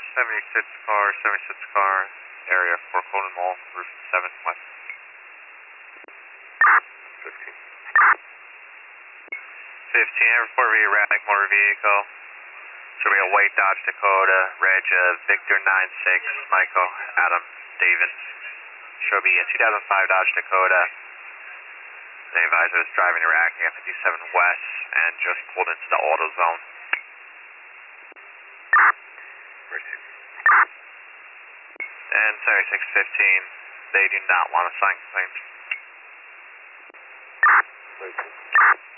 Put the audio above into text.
76 car, area for Conan Mall, roof 7 west. 15. 15, report via erratic motor vehicle. Should be a white Dodge Dakota, reg Victor 96, Michael Adam Davis. Should be a 2005 Dodge Dakota. The advisor is driving erratic at 57 west and just pulled into the auto zone. And 7615, they do not want to sign claims. 19.